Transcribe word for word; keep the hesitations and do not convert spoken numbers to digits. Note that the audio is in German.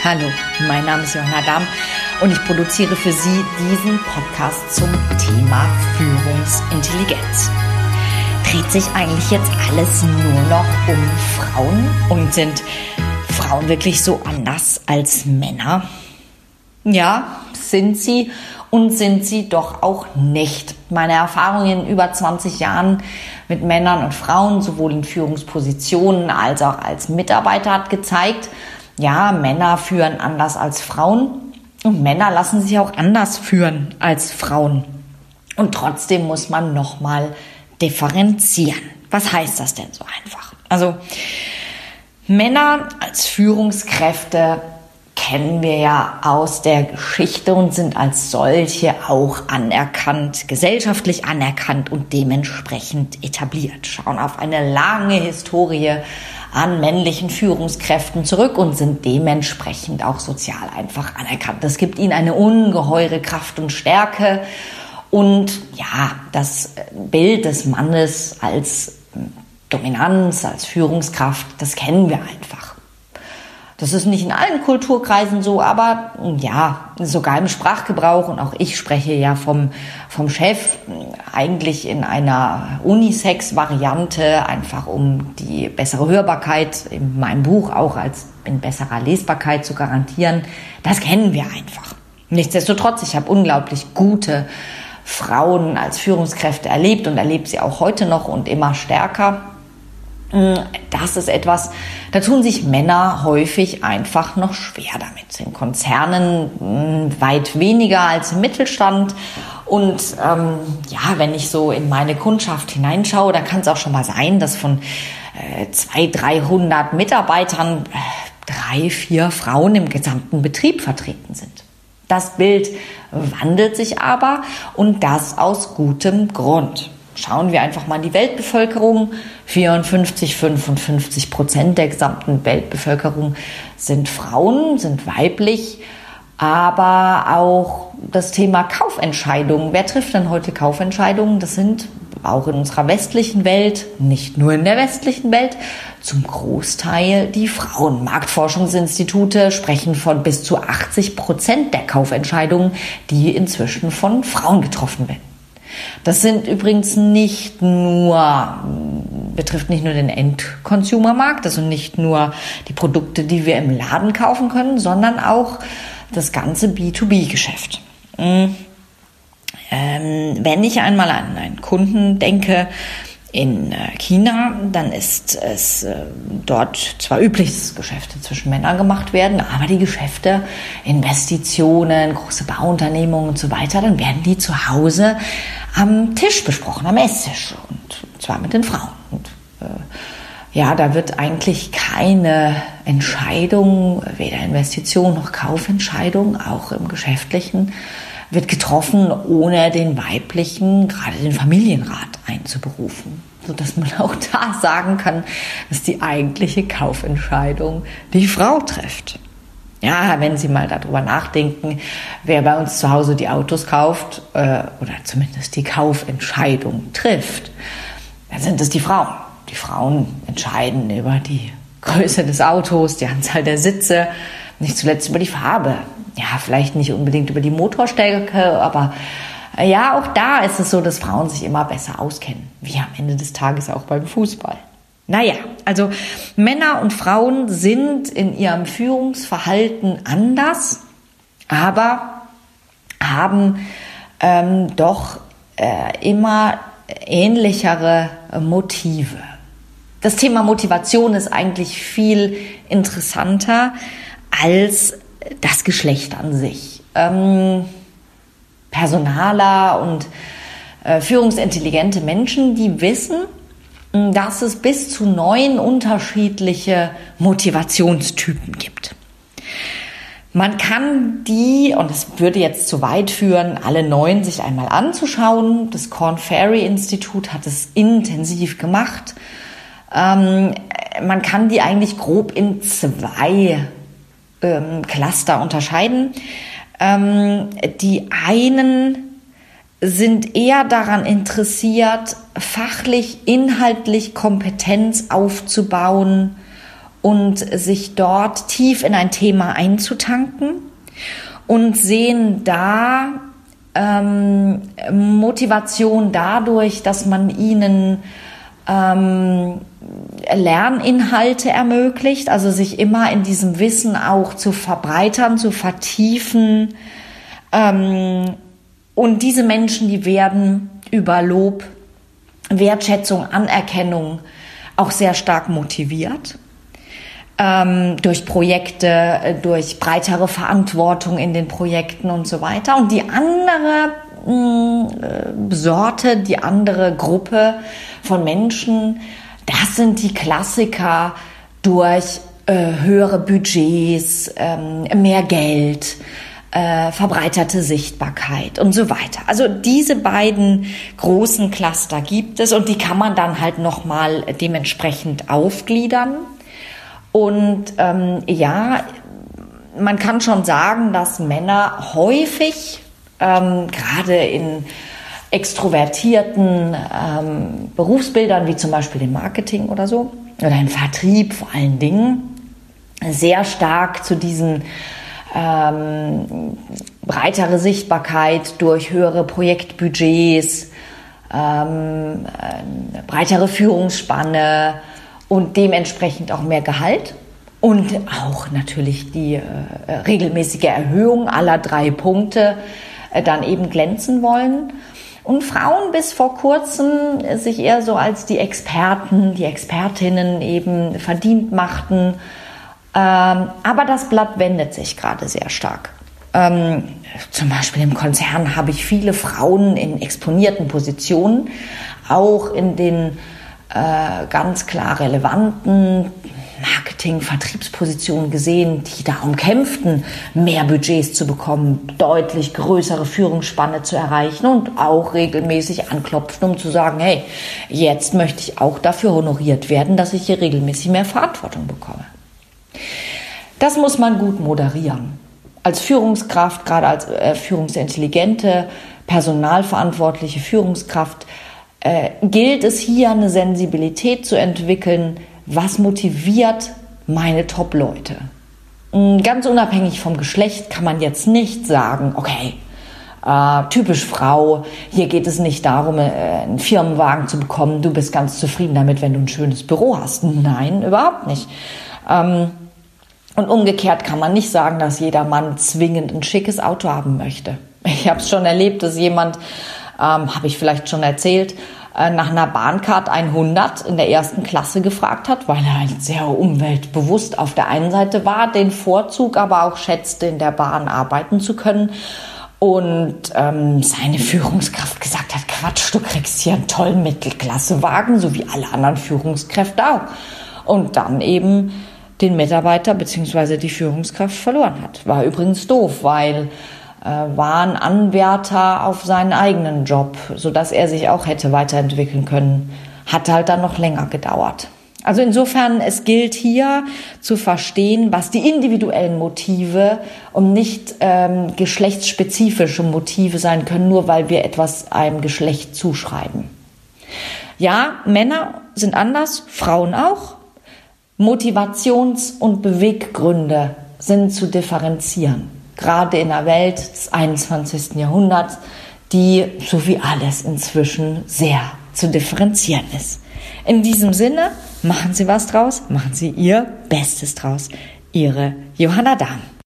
Hallo, mein Name ist Johanna Damm und ich produziere für Sie diesen Podcast zum Thema Führungsintelligenz. Dreht sich eigentlich jetzt alles nur noch um Frauen und sind Frauen wirklich so anders als Männer? Ja, sind sie und sind sie doch auch nicht. Meine Erfahrung in über zwanzig Jahren mit Männern und Frauen, sowohl in Führungspositionen als auch als Mitarbeiter, hat gezeigt, ja, Männer führen anders als Frauen und Männer lassen sich auch anders führen als Frauen. Und trotzdem muss man nochmal differenzieren. Was heißt das denn so einfach? Also Männer als Führungskräfte kennen wir ja aus der Geschichte und sind als solche auch anerkannt, gesellschaftlich anerkannt und dementsprechend etabliert. Schauen auf eine lange Historie an männlichen Führungskräften zurück und sind dementsprechend auch sozial einfach anerkannt. Das gibt ihnen eine ungeheure Kraft und Stärke. Und ja, das Bild des Mannes als Dominanz, als Führungskraft, das kennen wir einfach. Das ist nicht in allen Kulturkreisen so, aber ja, sogar im Sprachgebrauch, und auch ich spreche ja vom, vom Chef, eigentlich in einer Unisex-Variante, einfach um die bessere Hörbarkeit in meinem Buch auch als in besserer Lesbarkeit zu garantieren. Das kennen wir einfach. Nichtsdestotrotz, ich habe unglaublich gute Frauen als Führungskräfte erlebt und erlebe sie auch heute noch und immer stärker. Das ist etwas, da tun sich Männer häufig einfach noch schwer damit. In Konzernen weit weniger als im Mittelstand. Und ähm, ja, wenn ich so in meine Kundschaft hineinschaue, da kann es auch schon mal sein, dass von äh, zweihundert, dreihundert Mitarbeitern äh, drei, vier Frauen im gesamten Betrieb vertreten sind. Das Bild wandelt sich aber und das aus gutem Grund. Schauen wir einfach mal in die Weltbevölkerung. vierundfünfzig, fünfundfünfzig Prozent der gesamten Weltbevölkerung sind Frauen, sind weiblich. Aber auch das Thema Kaufentscheidungen. Wer trifft denn heute Kaufentscheidungen? Das sind auch in unserer westlichen Welt, nicht nur in der westlichen Welt, zum Großteil die Frauen. Marktforschungsinstitute sprechen von bis zu achtzig Prozent der Kaufentscheidungen, die inzwischen von Frauen getroffen werden. Das sind übrigens nicht nur, betrifft nicht nur den End-Consumer-Markt, also nicht nur die Produkte, die wir im Laden kaufen können, sondern auch das ganze B zwei B-Geschäft. Ähm, wenn ich einmal an einen Kunden denke in China, dann ist es äh, dort zwar üblich, dass Geschäfte zwischen Männern gemacht werden, aber die Geschäfte, Investitionen, große Bauunternehmungen und so weiter, dann werden die zu Hause am Tisch besprochen, am Esstisch, und zwar mit den Frauen. Und äh, ja, da wird eigentlich keine Entscheidung, weder Investition noch Kaufentscheidung, auch im Geschäftlichen, wird getroffen, ohne den weiblichen, gerade den Familienrat einzuberufen, sodass man auch da sagen kann, dass die eigentliche Kaufentscheidung die Frau trifft. Ja, wenn Sie mal darüber nachdenken, wer bei uns zu Hause die Autos kauft äh, oder zumindest die Kaufentscheidung trifft, dann sind es die Frauen. Die Frauen entscheiden über die Größe des Autos, die Anzahl der Sitze, nicht zuletzt über die Farbe. Ja, vielleicht nicht unbedingt über die Motorstärke, aber ja, auch da ist es so, dass Frauen sich immer besser auskennen, wie am Ende des Tages auch beim Fußball. Naja, also Männer und Frauen sind in ihrem Führungsverhalten anders, aber haben ähm, doch äh, immer ähnlichere Motive. Das Thema Motivation ist eigentlich viel interessanter als das Geschlecht an sich. Ähm, Personaler und äh, führungsintelligente Menschen, die wissen, dass es bis zu neun unterschiedliche Motivationstypen gibt. Man kann die, und es würde jetzt zu weit führen, alle neun sich einmal anzuschauen. Das Korn Ferry Institut hat es intensiv gemacht. Ähm, man kann die eigentlich grob in zwei ähm, Cluster unterscheiden. Ähm, die einen sind eher daran interessiert, fachlich, inhaltlich Kompetenz aufzubauen und sich dort tief in ein Thema einzutanken und sehen da ähm, Motivation dadurch, dass man ihnen ähm, Lerninhalte ermöglicht, also sich immer in diesem Wissen auch zu verbreitern, zu vertiefen. Ähm, und diese Menschen, die werden über Lob, Wertschätzung, Anerkennung auch sehr stark motiviert. Ähm, durch Projekte, durch breitere Verantwortung in den Projekten und so weiter. Und die andere mh, Sorte, die andere Gruppe von Menschen, das sind die Klassiker durch äh, höhere Budgets, ähm, mehr Geld, äh, verbreiterte Sichtbarkeit und so weiter. Also diese beiden großen Cluster gibt es und die kann man dann halt nochmal dementsprechend aufgliedern. Und ähm, ja, man kann schon sagen, dass Männer häufig, ähm, gerade in extrovertierten ähm, Berufsbildern, wie zum Beispiel im Marketing oder so, oder im Vertrieb vor allen Dingen, sehr stark zu diesen ähm, breitere Sichtbarkeit durch höhere Projektbudgets, ähm, eine breitere Führungsspanne, und dementsprechend auch mehr Gehalt und auch natürlich die äh, regelmäßige Erhöhung aller drei Punkte äh, dann eben glänzen wollen. Und Frauen bis vor kurzem sich eher so als die Experten, die Expertinnen eben verdient machten. Ähm, aber das Blatt wendet sich gerade sehr stark. Ähm, zum Beispiel im Konzern habe ich viele Frauen in exponierten Positionen, auch in den Äh, ganz klar relevanten Marketing-, Vertriebspositionen gesehen, die darum kämpften, mehr Budgets zu bekommen, deutlich größere Führungsspanne zu erreichen und auch regelmäßig anklopfen, um zu sagen, hey, jetzt möchte ich auch dafür honoriert werden, dass ich hier regelmäßig mehr Verantwortung bekomme. Das muss man gut moderieren. Als Führungskraft, gerade als äh, führungsintelligente, personalverantwortliche Führungskraft, Äh, gilt es hier eine Sensibilität zu entwickeln, was motiviert meine Top-Leute. Ganz unabhängig vom Geschlecht kann man jetzt nicht sagen, okay, äh, typisch Frau, hier geht es nicht darum, äh, einen Firmenwagen zu bekommen, du bist ganz zufrieden damit, wenn du ein schönes Büro hast. Nein, überhaupt nicht. Ähm, und umgekehrt kann man nicht sagen, dass jeder Mann zwingend ein schickes Auto haben möchte. Ich habe es schon erlebt, dass jemand, Ähm, habe ich vielleicht schon erzählt, äh, nach einer Bahncard hundert in der ersten Klasse gefragt hat, weil er halt sehr umweltbewusst auf der einen Seite war, den Vorzug aber auch schätzte, in der Bahn arbeiten zu können. Und ähm, seine Führungskraft gesagt hat, Quatsch, du kriegst hier einen tollen Mittelklassewagen, so wie alle anderen Führungskräfte auch. Und dann eben den Mitarbeiter bzw. die Führungskraft verloren hat. War übrigens doof, weil war ein Anwärter auf seinen eigenen Job, sodass er sich auch hätte weiterentwickeln können. Hat halt dann noch länger gedauert. Also insofern, es gilt hier zu verstehen, was die individuellen Motive und nicht ähm, geschlechtsspezifische Motive sein können, nur weil wir etwas einem Geschlecht zuschreiben. Ja, Männer sind anders, Frauen auch. Motivations- und Beweggründe sind zu differenzieren. Gerade in der Welt des einundzwanzigsten Jahrhunderts, die, so wie alles inzwischen, sehr zu differenzieren ist. In diesem Sinne, machen Sie was draus, machen Sie Ihr Bestes draus. Ihre Johanna Dahm.